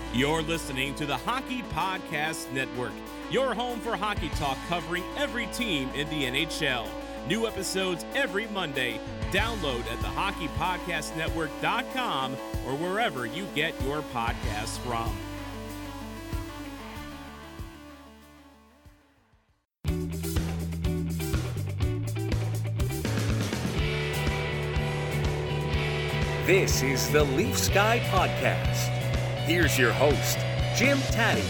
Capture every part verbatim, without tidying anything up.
You're listening to the Hockey Podcast Network, your home for hockey talk covering every team in the N H L. New episodes every Monday. Download at the hockey podcast network dot com or wherever you get your podcasts from. This is the Leafs Guy Podcast. Here's your host, Jim Taddy.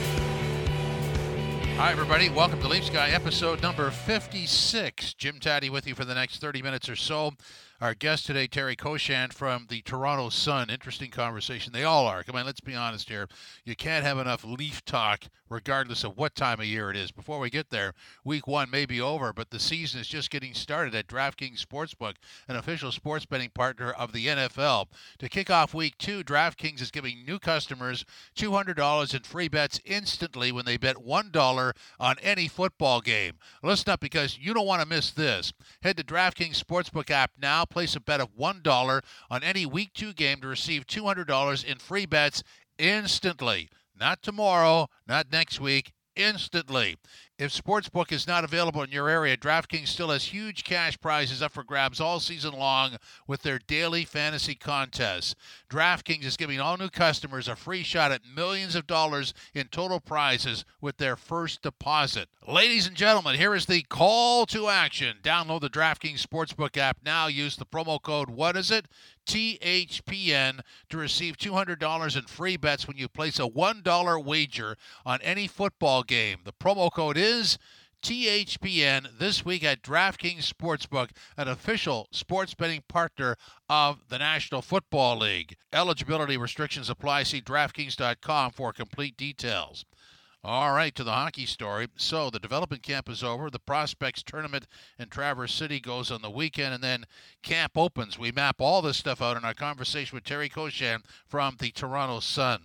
Hi, everybody. Welcome to Leafs Guy, episode number fifty-six. Jim Taddy with you for the next thirty minutes or so. Our guest today, Terry Koshan from the Toronto Sun. Interesting conversation. They all are. Come on, let's be honest here. You can't have enough Leaf talk regardless of what time of year it is. Before we get there, week one may be over, but the season is just getting started at DraftKings Sportsbook, an official sports betting partner of the N F L. To kick off week two, DraftKings is giving new customers two hundred dollars in free bets instantly when they bet one dollar on any football game. Listen up, because you don't want to miss this. Head to DraftKings Sportsbook app now. Place a bet of one dollar on any week two game to receive two hundred dollars in free bets instantly. Not tomorrow, not next week, instantly. If Sportsbook is not available in your area, DraftKings still has huge cash prizes up for grabs all season long with their daily fantasy contests. DraftKings is giving all new customers a free shot at millions of dollars in total prizes with their first deposit. Ladies and gentlemen, here is the call to action. Download the DraftKings Sportsbook app now. Use the promo code, what is it? T H P N to receive two hundred dollars in free bets when you place a one dollar wager on any football game. The promo code is T H P N this week at DraftKings Sportsbook, an official sports betting partner of the National Football League. Eligibility restrictions apply. See DraftKings dot com for complete details. All right, to the hockey story. So the development camp is over. The Prospects tournament in Traverse City goes on the weekend, and then camp opens. We map all this stuff out in our conversation with Terry Koshan from the Toronto Sun.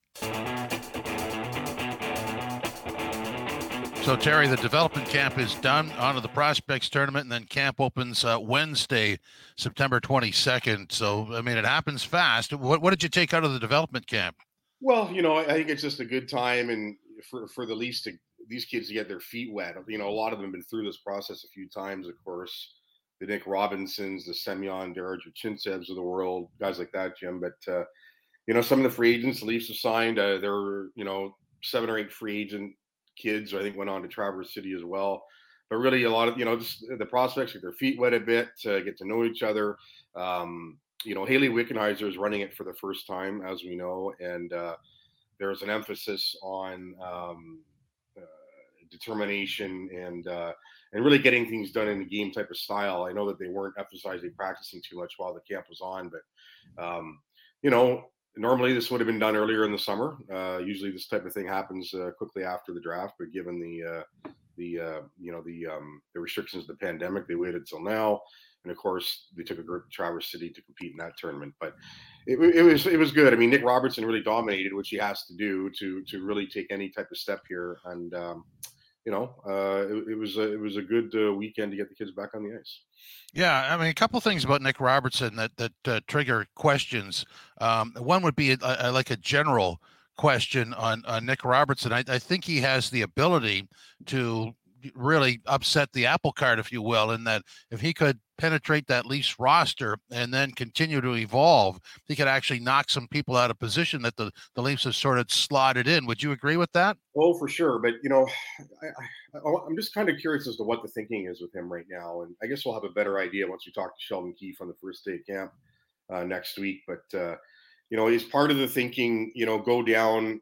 So, Terry, the development camp is done. On to the Prospects tournament, and then camp opens uh, Wednesday, September twenty-second. So, I mean, it happens fast. What, what did you take out of the development camp? Well, you know, I think it's just a good time and for, for the Leafs to these kids to get their feet wet. You know, a lot of them have been through this process a few times, of course. The Nick Robinsons, the Semyon Derajintsevs of the world, guys like that, Jim. But, uh, you know, some of the free agents the Leafs have signed, uh, there were, you know, seven or eight free agent kids, I think, went on to Traverse City as well. But really a lot of, you know, just the prospects get their feet wet a bit, uh, get to know each other. Um, you know, Haley Wickenheiser is running it for the first time, as we know. And uh, there's an emphasis on um, uh, determination and uh, and really getting things done in the game type of style. I know that they weren't emphasizing practicing too much while the camp was on, but, um, you know, normally this would have been done earlier in the summer. Uh, usually this type of thing happens uh, quickly after the draft, but given the uh, the uh, you know the um, the restrictions of the pandemic, they waited till now. And of course, they took a group to Traverse City to compete in that tournament. But it, it was it was good. I mean, Nick Robertson really dominated, which he has to do to to really take any type of step here. And um, you know, uh, it, it was a, it was a good uh, weekend to get the kids back on the ice. Yeah, I mean, a couple of things about Nick Robertson that that uh, trigger questions. Um, one would be a, a, like a general question on, on Nick Robertson. I, I think he has the ability to really upset the apple cart, if you will, in that if he could penetrate that Leafs roster and then continue to evolve, he could actually knock some people out of position that the, the Leafs have sort of slotted in. Would you agree with that? Oh, for sure. But, you know, I, I, I'm just kind of curious as to what the thinking is with him right now. And I guess we'll have a better idea once we talk to Sheldon Keefe on the first day of camp uh, next week. But, uh, you know, is part of the thinking, you know, go down,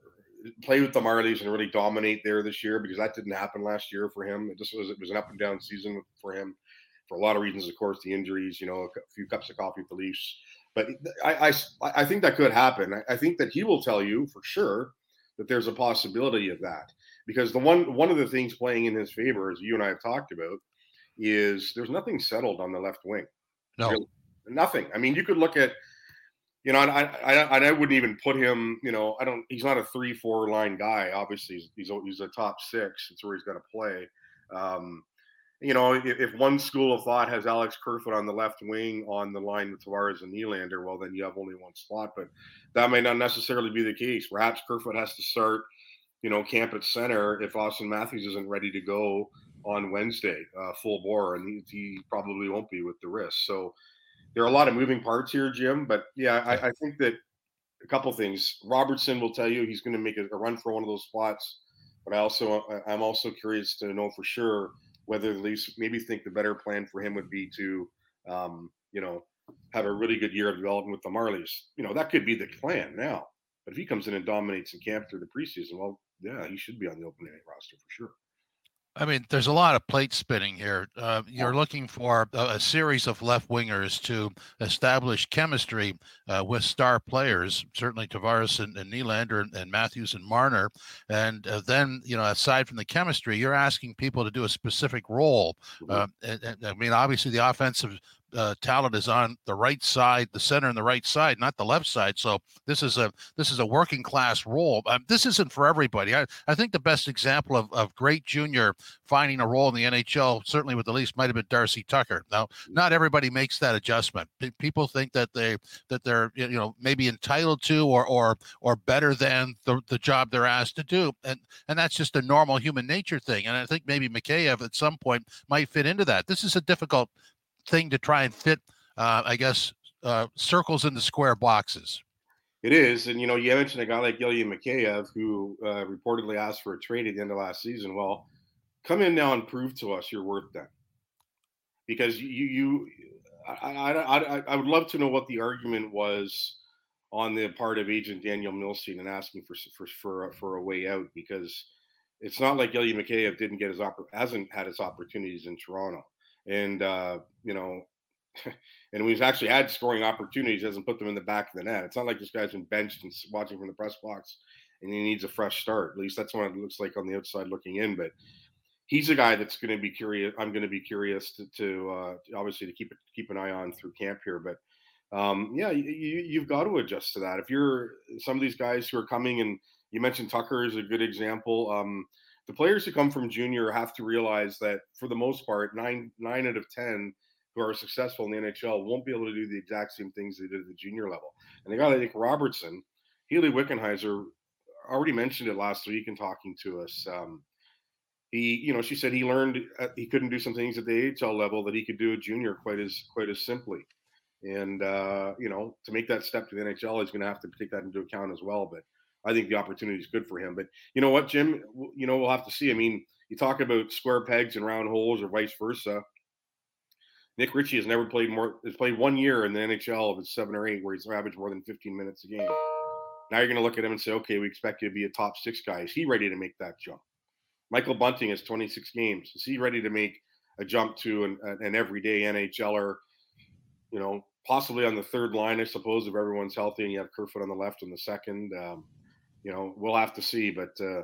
play with the Marlies and really dominate there this year, because that didn't happen last year for him. It just was, it was an up and down season for him for a lot of reasons, of course, the injuries, you know, a few cups of coffee with the Leafs. But I, I, I think that could happen. I, I think that he will tell you for sure that there's a possibility of that, because the one, one of the things playing in his favor, as you and I have talked about, is there's nothing settled on the left wing. No, really, nothing. I mean, you could look at, You know, and I, I, I wouldn't even put him, you know, I don't, he's not a three, four line guy. Obviously he's, he's, he's a top six. It's where he's going to play. Um, you know, if, if one school of thought has Alex Kerfoot on the left wing on the line with Tavares and Nylander, well, then you have only one spot. But that may not necessarily be the case. Perhaps Kerfoot has to start, you know, camp at center if Austin Matthews isn't ready to go on Wednesday, uh, full bore, and he, he probably won't be with the wrist. So there are a lot of moving parts here, Jim. But yeah, I, I think that a couple things. Robertson will tell you he's going to make a, a run for one of those spots. But I also, I'm also curious to know for sure whether the Leafs maybe think the better plan for him would be to, um, you know, have a really good year of development with the Marlies. You know, that could be the plan now. But if he comes in and dominates in camp through the preseason, well, yeah, he should be on the opening night roster for sure. I mean, there's a lot of plate spinning here. Uh, you're looking for a, a series of left wingers to establish chemistry uh, with star players, certainly Tavares and, and Nylander and, and Matthews and Marner. And uh, then, you know, aside from the chemistry, you're asking people to do a specific role. Uh, and, and, I mean, obviously the offensive Uh, talent is on the right side, the center and the right side, not the left side. So this is a this is a working class role. Um, this isn't for everybody. I, I think the best example of, of great junior finding a role in the N H L, certainly with the Leafs, might have been Darcy Tucker. Now, not everybody makes that adjustment. P- people think that they that they're you know maybe entitled to or or or better than the, the job they're asked to do, and and that's just a normal human nature thing. And I think maybe Mikheyev at some point might fit into that. This is a difficult thing to try and fit, uh, I guess, uh, circles into square boxes. It is. And, you know, you mentioned a guy like Ilya Mikheyev who uh, reportedly asked for a trade at the end of last season. Well, come in now and prove to us you're worth that. Because you, you I, I, I, I would love to know what the argument was on the part of agent Daniel Milstein and asking for, for, for, for a way out, because it's not like Ilya Mikheyev didn't get his, oppor- hasn't had his opportunities in Toronto. And, uh, you know, and when he's actually had scoring opportunities, he hasn't put them in the back of the net. It's not like this guy's been benched and watching from the press box and he needs a fresh start. At least that's what it looks like on the outside looking in. But he's a guy that's going to be curious. I'm going to be curious to, to uh, obviously to keep it, keep an eye on through camp here. But um, yeah, you, you've got to adjust to that. If you're some of these guys who are coming, and you mentioned Tucker is a good example. Um, The players who come from junior have to realize that for the most part, nine nine out of ten who are successful in the N H L won't be able to do the exact same things they did at the junior level. And the guy like Robertson, Healy Wickenheiser already mentioned it last week in talking to us. Um, he, you know, she said he learned uh, he couldn't do some things at the A H L level that he could do at junior quite as quite as simply. And uh, you know, to make that step to the N H L, he's going to have to take that into account as well. But I think the opportunity is good for him. But you know what, Jim? You know, we'll have to see. I mean, you talk about square pegs and round holes or vice versa. Nick Ritchie has never played more, has played one year in the N H L of his seven or eight where he's averaged more than fifteen minutes a game. Now you're going to look at him and say, okay, we expect you to be a top six guy. Is he ready to make that jump? Michael Bunting has twenty-six games. Is he ready to make a jump to an, an everyday NHLer, you know, possibly on the third line, I suppose, if everyone's healthy and you have Kerfoot on the left in the second? Um, You know, we'll have to see, but uh,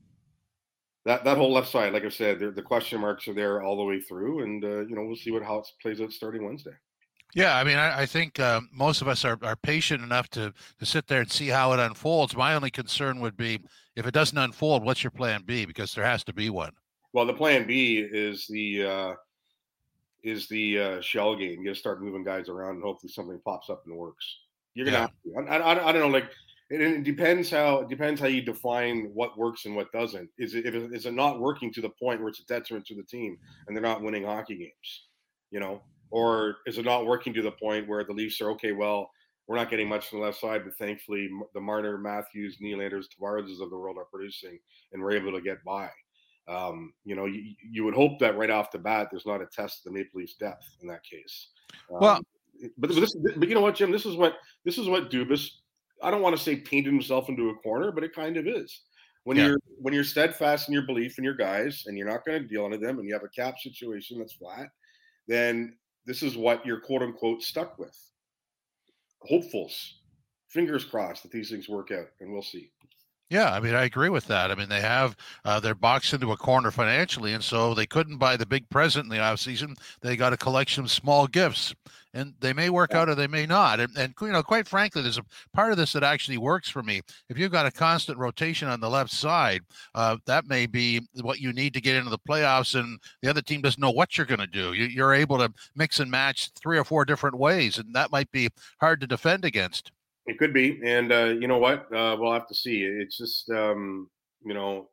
that that whole left side, like I said, the question marks are there all the way through, and uh, you know, we'll see what how it plays out starting Wednesday. Yeah, I mean, I, I think uh, most of us are, are patient enough to to sit there and see how it unfolds. My only concern would be if it doesn't unfold, what's your plan B? Because there has to be one. Well, the plan B is the uh, is the uh, shell game. You got to start moving guys around, and hopefully something pops up and works. You're gonna Yeah. have to. I, I, I don't know, like. It, it depends how it depends how you define what works and what doesn't. Is it if it, is it not working to the point where it's a detriment to the team and they're not winning hockey games, you know, or is it not working to the point where the Leafs are okay? Well, we're not getting much on the left side, but thankfully the Marner, Matthews, Nylanders, Tavares of the world are producing, and we're able to get by. Um, you know, you, you would hope that right off the bat there's not a test of the Maple Leafs' depth in that case. Um, well, but this, but you know what, Jim? This is what this is what Dubas. I don't want to say painted himself into a corner, but it kind of is. When yeah. you're when you're steadfast in your belief in your guys and you're not going to deal into them and you have a cap situation that's flat, then this is what you're quote unquote stuck with. Hopefuls, fingers crossed that these things work out, and we'll see. Yeah, I mean, I agree with that. I mean, they have uh, they're boxed into a corner financially, and so they couldn't buy the big present in the offseason. They got a collection of small gifts, and they may work Yeah. out or they may not. And, and you know, quite frankly, there's a part of this that actually works for me. If you've got a constant rotation on the left side, uh, that may be what you need to get into the playoffs, and the other team doesn't know what you're going to do. You, you're able to mix and match three or four different ways, and that might be hard to defend against. It could be, and uh, you know what? Uh, we'll have to see. It's just um, you know,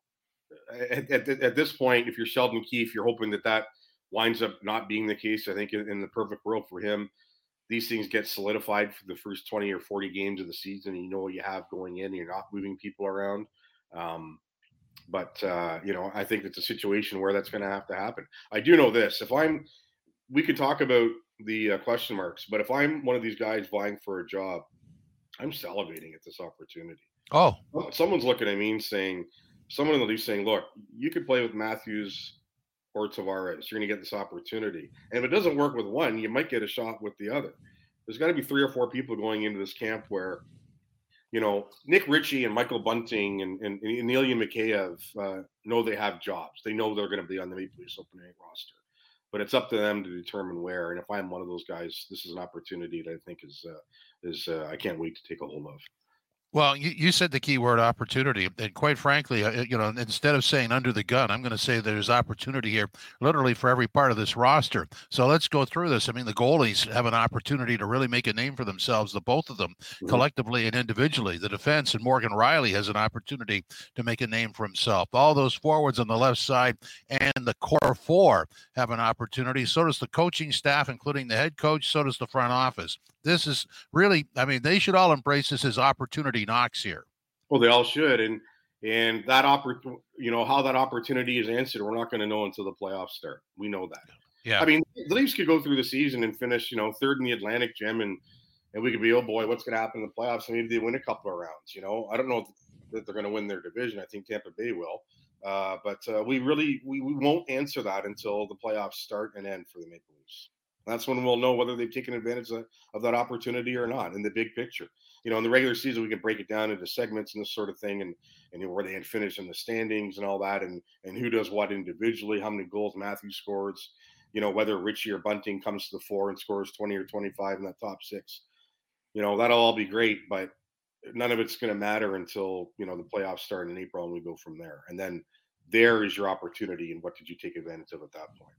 at, at, at this point, if you're Sheldon Keefe, you're hoping that that winds up not being the case. I think in, in the perfect world for him, these things get solidified for the first twenty or forty games of the season. And you know what you have going in. You're not moving people around. Um, but uh, you know, I think it's a situation where that's going to have to happen. I do know this: if I'm, we could talk about the uh, question marks, but if I'm one of these guys vying for a job, I'm salivating at this opportunity. Oh, Someone's looking at me and saying, someone in the league saying, look, you could play with Matthews or Tavares. You're going to get this opportunity. And if it doesn't work with one, you might get a shot with the other. There's got to be three or four people going into this camp where, you know, Nick Ritchie and Michael Bunting and, and, and Ilya Mikheyev uh, know they have jobs. They know they're going to be on the Maple Leafs opening roster. But it's up to them to determine where. And if I'm one of those guys, this is an opportunity that I think is uh, is uh, I can't wait to take a hold of. well, you, you said the key word opportunity. And quite frankly, uh, you know, instead of saying under the gun, I'm going to say there's opportunity here literally for every part of this roster. So let's go through this. I mean, the goalies have an opportunity to really make a name for themselves, the both of them, mm-hmm. collectively and individually. The defense and Morgan Rielly has an opportunity to make a name for himself. All those forwards on the left side and the core four have an opportunity. So does the coaching staff, including the head coach. So does the front office. This is really, I mean, they should all embrace this as opportunity knocks here. Well, they all should. And and that opportunity, you know, how that opportunity is answered, we're not going to know until the playoffs start. We know that. Yeah. I mean, the Leafs could go through the season and finish, you know, third in the Atlantic, Jim, and and we could be, oh boy, what's going to happen in the playoffs? And maybe they win a couple of rounds. You know, I don't know that they're going to win their division. I think Tampa Bay will. Uh, but uh, we really we, we won't answer that until the playoffs start and end for the Maple Leafs. That's when we'll know whether they've taken advantage of, of that opportunity or not in the big picture. You know, in the regular season, we can break it down into segments and this sort of thing, and and you know, where they had finished in the standings and all that, and and who does what individually, how many goals Matthews scores, you know, whether Ritchie or Bunting comes to the fore and scores twenty or twenty-five in that top six. You know, that'll all be great, but none of it's going to matter until, you know, the playoffs start in April and we go from there. And then there is your opportunity, and what did you take advantage of at that point?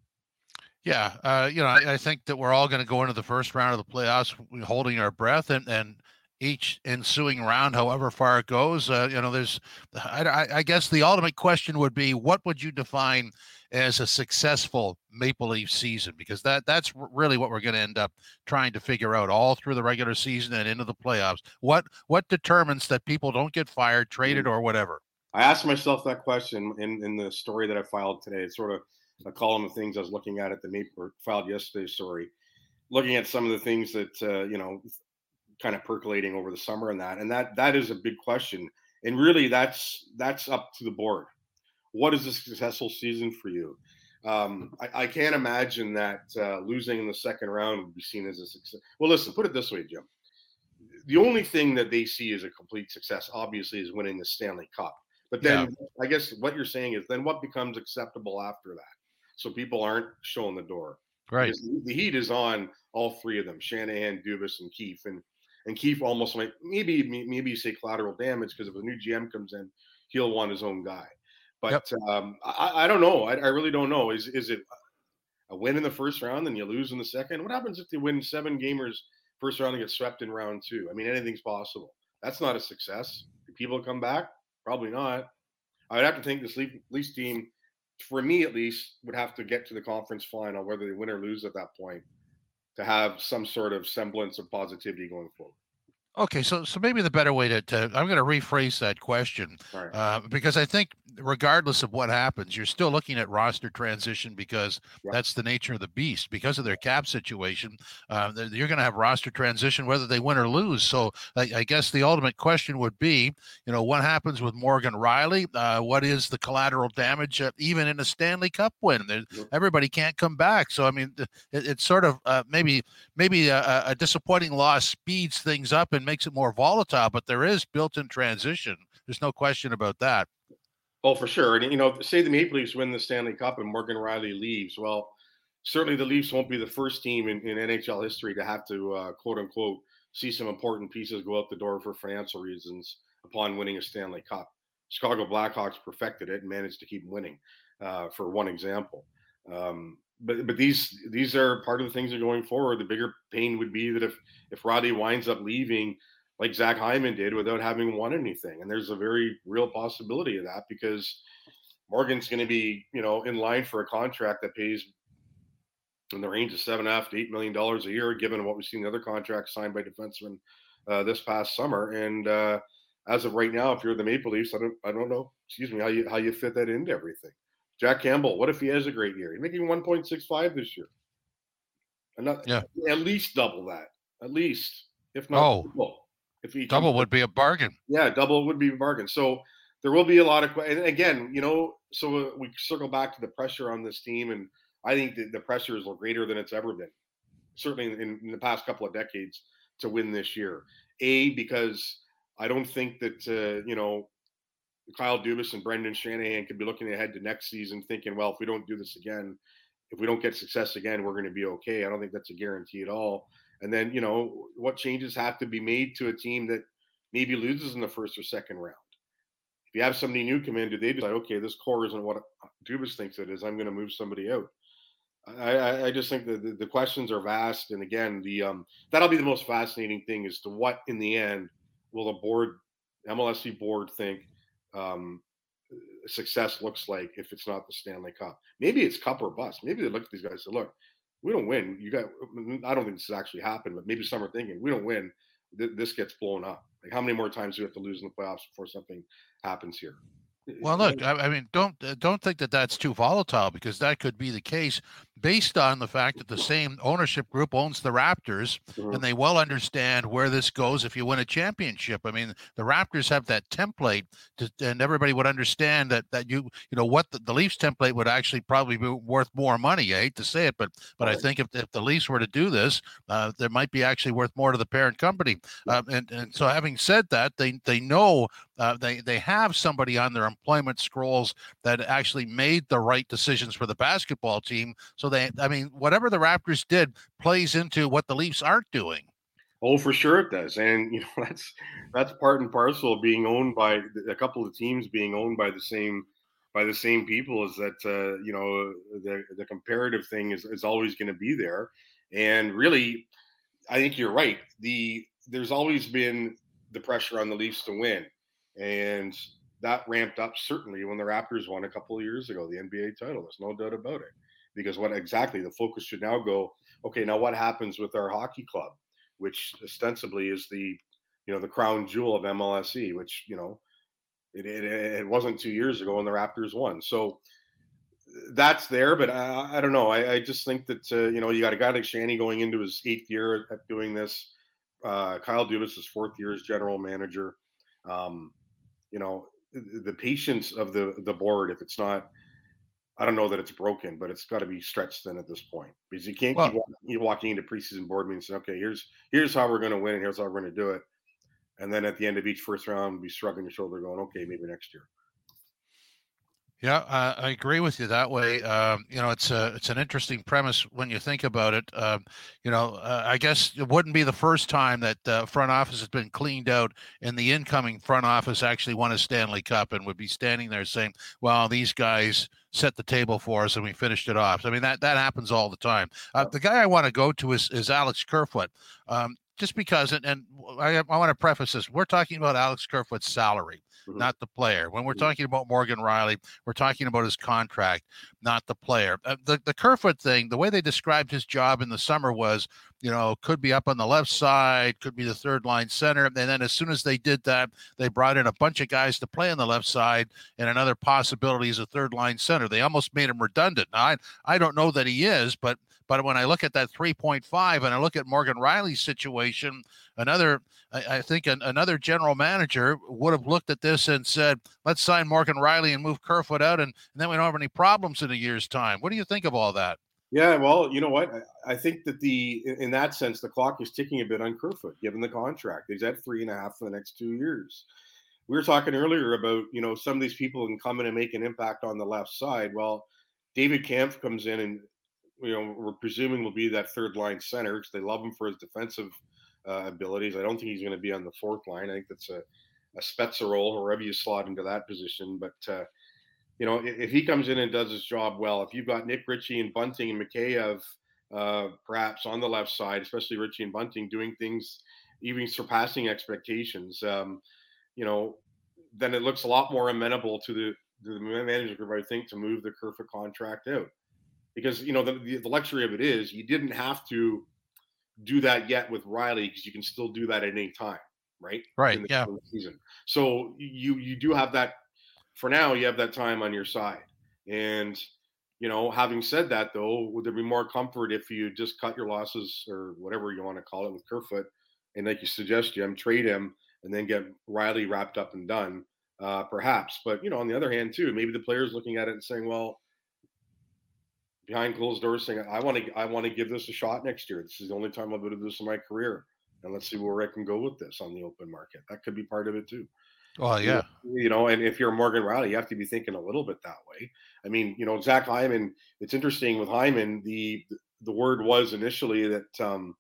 Yeah, uh, you know, I, I think that we're all going to go into the first round of the playoffs holding our breath, and, and each ensuing round, however far it goes, uh, you know, there's, I, I guess the ultimate question would be, what would you define as a successful Maple Leaf season? Because that that's really what we're going to end up trying to figure out all through the regular season and into the playoffs. What what determines that people don't get fired, traded, or whatever? I asked myself that question in, in the story that I filed today. It's sort of a column of things I was looking at at the Maple, or filed yesterday, sorry, looking at some of the things that, uh, you know, kind of percolating over the summer and that, and that, that is a big question. And really that's, that's up to the board. What is a successful season for you? Um, I, I can't imagine that uh, losing in the second round would be seen as a success. Well, listen, put it this way, Jim. The only thing that they see as a complete success, obviously, is winning the Stanley Cup. But then yeah. I guess what you're saying is then what becomes acceptable after that? So people aren't showing the door. Right. Because the heat is on all three of them, Shanahan, Dubas, and Keefe. And and Keefe almost might, maybe maybe you say collateral damage, because if a new G M comes in, he'll want his own guy. But yep. um, I, I don't know. I, I really don't know. Is is it a win in the first round and you lose in the second? What happens if they win seven gamers first round and get swept in round two? I mean, anything's possible. That's not a success. Do people come back? Probably not. I would have to think this Leafs team, for me at least, would have to get to the conference final, whether they win or lose at that point, to have some sort of semblance of positivity going forward. Okay, so so maybe the better way to, to I'm going to rephrase that question, right. uh, because I think regardless of what happens, you're still looking at roster transition, because yeah. that's the nature of the beast. Because of their cap situation, uh, you're going to have roster transition whether they win or lose. So I, I guess the ultimate question would be, you know, what happens with Morgan Rielly? Uh, what is the collateral damage, uh, even in a Stanley Cup win? Yeah. Everybody can't come back. So I mean, it, it's sort of uh, maybe maybe a, a disappointing loss speeds things up and makes it more volatile, but there is built-in transition There's no question about that. Oh, for sure. And, you know, say the Maple Leafs win the Stanley Cup and Morgan Rielly leaves. Well, certainly the Leafs won't be the first team in, in N H L history to have to, uh, quote unquote, see some important pieces go out the door for financial reasons upon winning a Stanley Cup. Chicago Blackhawks perfected it and managed to keep winning, uh, for one example. Um, but but these these are part of the things that are going forward. The bigger pain would be that if if Roddy winds up leaving like Zach Hyman did without having won anything, and there's a very real possibility of that because Morgan's going to be, you know, in line for a contract that pays in the range of seven and a half to eight million dollars a year, given what we've seen the other contracts signed by defensemen uh, this past summer. And uh, as of right now, if you're the Maple Leafs, I don't I don't know, excuse me, how you how you fit that into everything. Jack Campbell, what if he has a great year? He's making one point six five this year. Another, yeah. At least double that. At least, if not oh, double. If he double would be a bargain. Yeah, double would be a bargain. So there will be a lot of, and again, you know, so we circle back to the pressure on this team, and I think that the pressure is greater than it's ever been, certainly in, in the past couple of decades, to win this year. A, because I don't think that, uh, you know, Kyle Dubas and Brendan Shanahan could be looking ahead to next season thinking, well, if we don't do this again, if we don't get success again, we're going to be okay. I don't think that's a guarantee at all. And then, you know, what changes have to be made to a team that maybe loses in the first or second round? If you have somebody new come in, do they decide, okay, this core isn't what Dubas thinks it is, I'm going to move somebody out? I, I just think that the, the questions are vast. And again, the um, that'll be the most fascinating thing as to what, in the end, will the board, M L S C board think um, success looks like if it's not the Stanley Cup. Maybe it's cup or bust. Maybe they look at these guys and say, look, we don't win. You got, I don't think this has actually happened, but maybe some are thinking, we don't win, th- this gets blown up. Like, how many more times do we have to lose in the playoffs before something happens here? Well, look, I, I mean, don't don't think that that's too volatile, because that could be the case based on the fact that the same ownership group owns the Raptors, mm-hmm. and they well understand where this goes if you win a championship. I mean, the Raptors have that template, to, and everybody would understand that that you you know what the, the Leafs template would actually probably be worth more money. I hate to say it, but but right. I think if if the Leafs were to do this, uh, there might be actually worth more to the parent company. Uh, and and so, having said that, they they know uh, they they have somebody on their employment scrolls that actually made the right decisions for the basketball team. So they, I mean, whatever the Raptors did plays into what the Leafs aren't doing. Oh, for sure it does. And, you know, that's, that's part and parcel of being owned by a couple of teams being owned by the same, by the same people, is that, uh, you know, the, the comparative thing is, is always going to be there. And really, I think you're right. The, there's always been the pressure on the Leafs to win. And that ramped up certainly when the Raptors won a couple of years ago, the N B A title. There's no doubt about it. Because what exactly the focus should now go, okay, now what happens with our hockey club, which ostensibly is the, you know, the crown jewel of M L S C, which, you know, it, it, it wasn't two years ago when the Raptors won. So that's there, but I, I don't know. I, I just think that, uh, you know, you got a guy like Shanny going into his eighth year at doing this. Uh, Kyle Dubas is fourth year as general manager. Um, you know, the patience of the the board, if it's not, I don't know that it's broken, but it's got to be stretched thin at this point, because you can't well, keep walking, walking into preseason board meetings and saying, okay, here's here's how we're going to win, and here's how we're going to do it, and then at the end of each first round, be shrugging your shoulder, going, okay, maybe next year. Yeah, uh, I agree with you that way. Um, you know, it's a it's an interesting premise when you think about it. Um, you know, uh, I guess it wouldn't be the first time that uh, front office has been cleaned out and the incoming front office actually won a Stanley Cup and would be standing there saying, well, these guys set the table for us and we finished it off. I mean, that, that happens all the time. Uh, the guy I want to go to is, is Alex Kerfoot. Um, just because, and, and I, I want to preface this, we're talking about Alex Kerfoot's salary, mm-hmm. not the player. When we're mm-hmm. talking about Morgan Rielly, we're talking about his contract, not the player. Uh, the, the Kerfoot thing, the way they described his job in the summer was, you know, could be up on the left side, could be the third line center. And then as soon as they did that, they brought in a bunch of guys to play on the left side, and another possibility is a third line center. They almost made him redundant. Now, I, I don't know that he is, but But when I look at that three point five and I look at Morgan Rielly's situation, another, I, I think an, another general manager would have looked at this and said, let's sign Morgan Rielly and move Kerfoot out, and, and then we don't have any problems in a year's time. What do you think of all that? Yeah, well, you know what? I, I think that the, in that sense, the clock is ticking a bit on Kerfoot, given the contract. He's at three and a half for the next two years. we were talking earlier about, you know, some of these people can come in and make an impact on the left side. Well, David Kampf comes in and, you know, we're presuming will be that third line center because they love him for his defensive uh, abilities. I don't think he's going to be on the fourth line. I think that's a, a Spezza role, wherever you slot into that position. But, uh, you know, if, if he comes in and does his job well, if you've got Nick Ritchie and Bunting and Mikheyev uh, perhaps on the left side, especially Ritchie and Bunting doing things even surpassing expectations, um, you know, then it looks a lot more amenable to the, the manager group, I think, to move the Kerfoot contract out. Because, you know, the, the, the luxury of it is you didn't have to do that yet with Riley because you can still do that at any time, right? Right, in the, yeah. in the season. So you you do have that, for now, you have that time on your side. And, you know, having said that, though, would there be more comfort if you just cut your losses or whatever you want to call it with Kerfoot and, like you suggest, Jim, trade him and then get Riley wrapped up and done, uh, perhaps. But, you know, on the other hand, too, maybe the player's looking at it and saying, well, behind closed doors saying, I want to I want to give this a shot next year. This is the only time I'll be able to do this in my career. And let's see where I can go with this on the open market. That could be part of it too. Well, yeah. You know, and if you're Morgan Riley, you have to be thinking a little bit that way. I mean, you know, Zach Hyman, it's interesting with Hyman, the the word was initially that, um,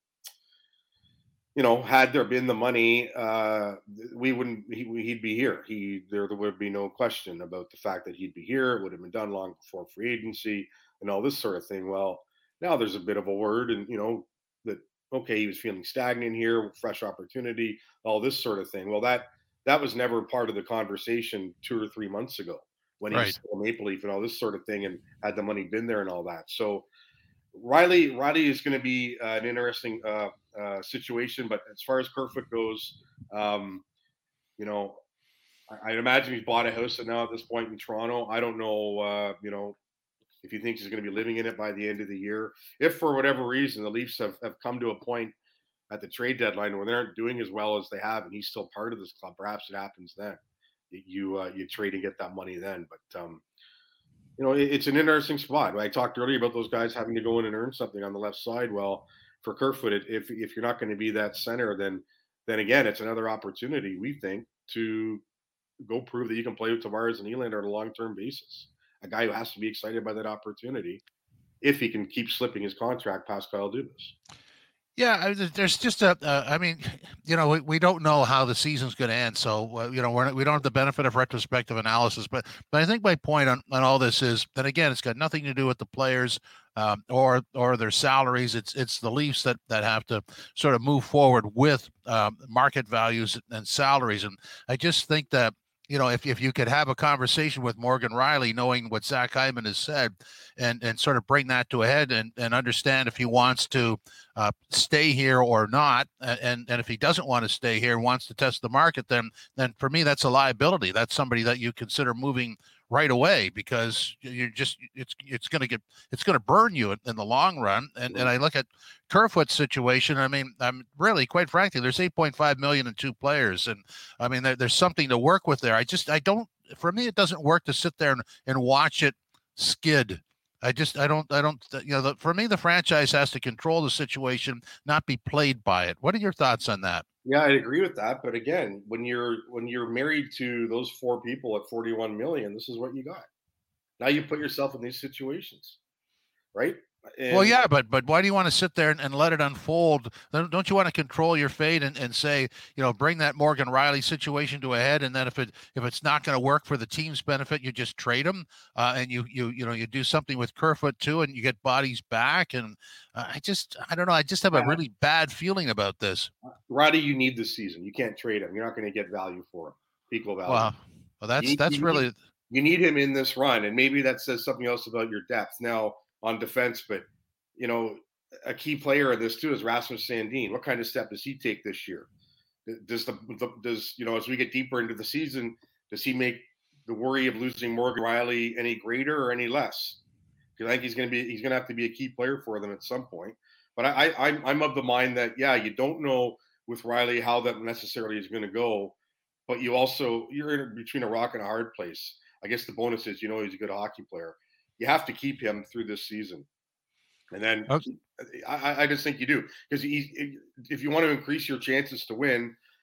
you know, had there been the money, uh, we wouldn't, he, he'd be here. He, there, there would be no question about the fact that he'd be here. It would have been done long before free agency and all this sort of thing. Well, now there's a bit of a word and, you know, that, okay, he was feeling stagnant here, fresh opportunity, all this sort of thing. Well, that, that was never part of the conversation two or three months ago when he Right. was still Maple Leaf and all this sort of thing. And had the money been there and all that. So Riley, Riley is going to be uh, an interesting uh, uh, situation, but as far as Kerfoot goes, um, you know, I, I imagine he's bought a house now at this point in Toronto. I don't know, uh, you know, if he thinks he's going to be living in it by the end of the year. If for whatever reason the Leafs have, have come to a point at the trade deadline where they aren't doing as well as they have, and he's still part of this club, perhaps it happens then. You uh, you trade and get that money then, but. Um, You know, it's an interesting spot. I talked earlier about those guys having to go in and earn something on the left side. Well, for Kerfoot, if if you're not going to be that center, then then again, it's another opportunity, we think, to go prove that you can play with Tavares and Nylander on a long-term basis. A guy who has to be excited by that opportunity if he can keep slipping his contract past Kyle Dubas. Yeah, there's just a. Uh, I mean, you know, we, we don't know how the season's going to end, so uh, you know, we're, we don't have the benefit of retrospective analysis. But but I think my point on, on all this is that again, it's got nothing to do with the players um, or or their salaries. It's it's the Leafs that that have to sort of move forward with um, market values and salaries. And I just think that, you know, if if you could have a conversation with Morgan Riley, knowing what Zach Hyman has said, and and sort of bring that to a head and, and understand if he wants to uh, stay here or not, and and if he doesn't want to stay here and wants to test the market, then then for me that's a liability. That's somebody that you consider moving right away because you're just it's it's going to get it's going to burn you in, in the long run. And and I look at Kerfoot's situation. I mean, I'm really, quite frankly, there's eight point five million in two players, and I mean there, there's something to work with there. I just I don't for me it doesn't work to sit there and, and watch it skid. I just I don't I don't you know the, for me the franchise has to control the situation, not be played by it. What are your thoughts on that? Yeah, I agree with that. But again, when you're when you're married to those four people at forty-one million, this is what you got. Now you put yourself in these situations, right? And, well, yeah, but but why do you want to sit there and, and let it unfold? Don't you want to control your fate and, and say, you know, bring that Morgan Riley situation to a head, and then if it if it's not going to work for the team's benefit, you just trade him, uh, and you you you know you do something with Kerfoot too, and you get bodies back. And uh, I just I don't know. I just have a really bad feeling about this. Riley, you need this season. You can't trade him. You're not going to get value for him, equal value. Well, well that's you, that's you really need, you need him in this run, and maybe that says something else about your depth now on defense. But you know, a key player of this too is Rasmus Sandin. What kind of step does he take this year? Does the, the does you know as we get deeper into the season, does he make the worry of losing Morgan Riley any greater or any less? Because I think he's going to be he's going to have to be a key player for them at some point. But I, I I'm I'm of the mind that yeah, you don't know with Riley how that necessarily is going to go, but you also you're in between a rock and a hard place. I guess the bonus is you know he's a good hockey player. You have to keep him through this season. And then okay. I, I just think you do because if you want to increase your chances to win,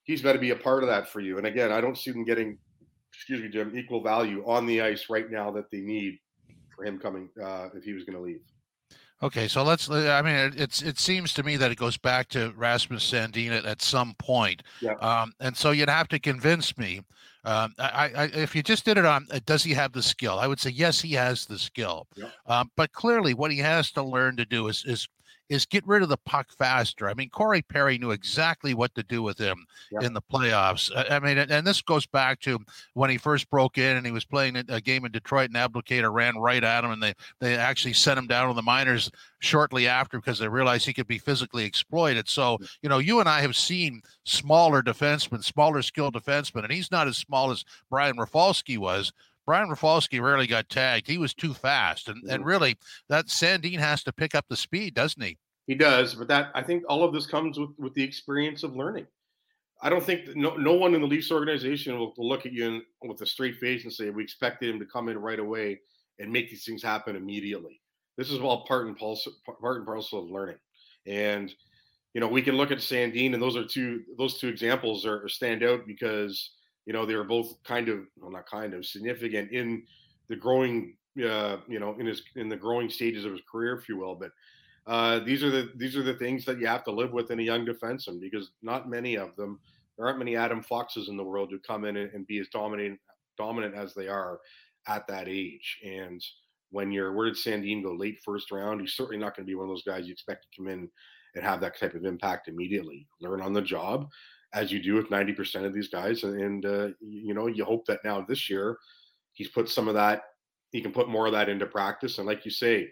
he's got to be a part of that for you. And again, I don't see them getting, excuse me, Jim, equal value on the ice right now that they need for him coming uh, if he was going to leave. Okay, so let's. I mean, it, it's it seems to me that it goes back to Rasmus Sandin at, at some point, yeah. um, and so you'd have to convince me. Um, I, I, if you just did it on, uh, does he have the skill? I would say yes, he has the skill. Yeah. Um, but clearly, what he has to learn to do is is is get rid of the puck faster. I mean, Corey Perry knew exactly what to do with him yeah. in the playoffs. I, I mean, and this goes back to when he first broke in and he was playing a game in Detroit, and Abdelkader ran right at him, and they, they actually sent him down to the minors shortly after because they realized he could be physically exploited. So, you know, you and I have seen smaller defensemen, smaller skilled defensemen, and he's not as small as Brian Rafalski was. Brian Rafalski rarely got tagged. He was too fast. And, and really, that Sandin has to pick up the speed, doesn't he? He does. But that I think all of this comes with, with the experience of learning. I don't think that no, no one in the Leafs organization will, will look at you in, with a straight face and say, we expected him to come in right away and make these things happen immediately. This is all part and, pulse, part and parcel of learning. And, you know, we can look at Sandin, and those are two, those two examples are, are stand out because – you know, they were both kind of, well, not kind of, significant in the growing, uh, you know, in his in the growing stages of his career, if you will. But uh, these are the these are the things that you have to live with in a young defenseman, because not many of them, there aren't many Adam Foxes in the world who come in and, and be as dominant dominant as they are at that age. And when you're, where did Sandin go? Late first round. He's certainly not going to be one of those guys you expect to come in and have that type of impact immediately. Learn on the job, as you do with ninety percent of these guys. And, and uh, you know, you hope that now this year he's put some of that, he can put more of that into practice. And like you say,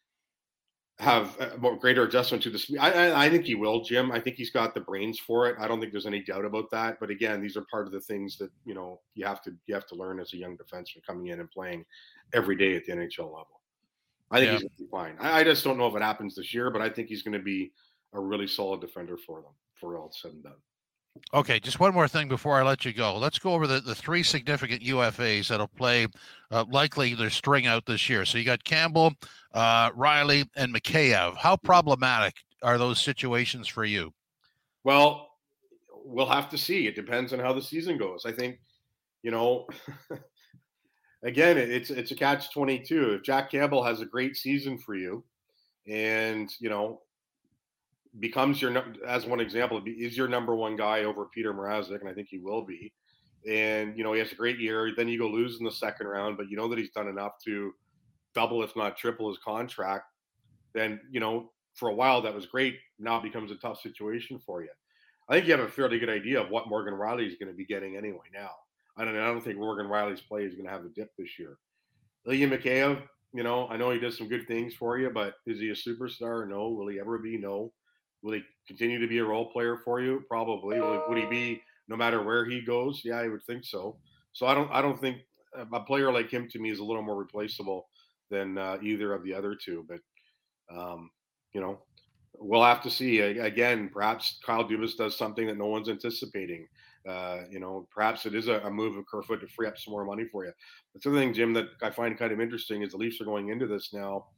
have a more greater adjustment to the speed. I, I, I think he will, Jim. I think he's got the brains for it. I don't think there's any doubt about that. But again, these are part of the things that, you know, you have to, you have to learn as a young defenseman coming in and playing every day at the N H L level. I think yeah. he's going to be fine. I, I just don't know if it happens this year, but I think he's going to be a really solid defender for them for all said and done. Okay, just one more thing before I let you go. Let's go over the, the three significant U F As that'll play uh, likely their string out this year. So you got Campbell, uh, Riley, and Mikheyev. How problematic are those situations for you? Well, we'll have to see. It depends on how the season goes. I think, you know, again, it's it's a catch twenty-two. If Jack Campbell has a great season for you and, you know, becomes your, as one example, is your number one guy over Peter Mrazek, and I think he will be. And, you know, he has a great year. Then you go lose in the second round, but you know that he's done enough to double, if not triple, his contract. Then, you know, for a while that was great. Now it becomes a tough situation for you. I think you have a fairly good idea of what Morgan Riley is going to be getting anyway now. I don't, I don't think Morgan Riley's play is going to have a dip this year. Ilya Mikheyev, you know, I know he does some good things for you, but is he a superstar? No. Will he ever be? No. Will he continue to be a role player for you? Probably. Will, would he be no matter where he goes? Yeah, I would think so. So I don't. I don't think a player like him to me is a little more replaceable than uh, either of the other two. But um, you know, we'll have to see. Again, perhaps Kyle Dubas does something that no one's anticipating. Uh, you know, perhaps it is a, a move of Kerfoot to free up some more money for you. But the other thing, Jim, that I find kind of interesting is the Leafs are going into this now.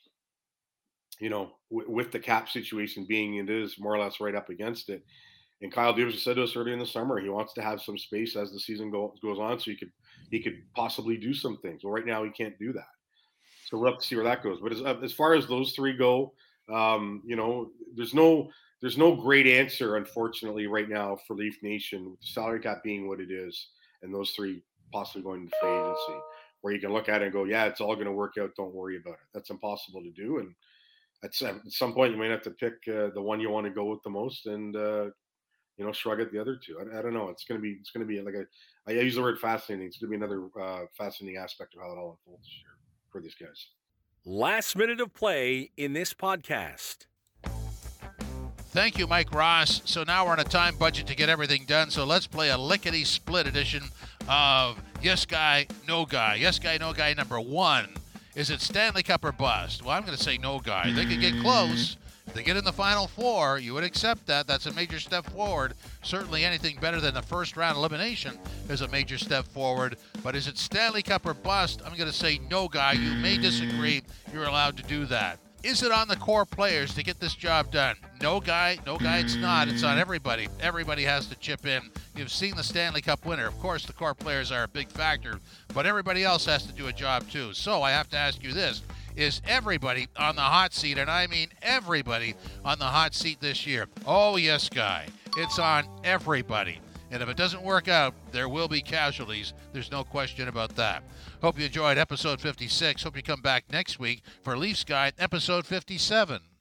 You know, w- with the cap situation being it is more or less right up against it. And Kyle Dubas said to us early in the summer, he wants to have some space as the season go, goes on so he could he could possibly do some things. Well, right now he can't do that. So we'll have to see where that goes. But as, as far as those three go, um, you know, there's no there's no great answer, unfortunately, right now for Leaf Nation, with the salary cap being what it is and those three possibly going to free agency, where you can look at it and go, yeah, it's all going to work out. Don't worry about it. That's impossible to do. And At some point, you might have to pick uh, the one you want to go with the most, and uh, you know, shrug at the other two. I, I don't know. It's gonna be. It's gonna be like a. I use the word fascinating. It's gonna be another uh, fascinating aspect of how it all unfolds this year for these guys. Last minute of play in this podcast. Thank you, Mike Ross. So now we're on a time budget to get everything done. So let's play a lickety-split edition of Yes Guy, No Guy. Yes Guy, No Guy number one. Is it Stanley Cup or bust? Well, I'm going to say no guy. They could get close. If they get in the Final Four, you would accept that. That's a major step forward. Certainly anything better than the first round elimination is a major step forward. But is it Stanley Cup or bust? I'm going to say no guy. You may disagree. You're allowed to do that. Is it on the core players to get this job done? No, guy. No, guy, it's not. It's on everybody. Everybody has to chip in. You've seen the Stanley Cup winner. Of course, the core players are a big factor, but everybody else has to do a job too. So I have to ask you this. Is everybody on the hot seat, and I mean everybody on the hot seat this year? Oh, yes, Guy. It's on everybody. And if it doesn't work out, there will be casualties. There's no question about that. Hope you enjoyed episode fifty-six. Hope you come back next week for Leafs Guide episode fifty-seven.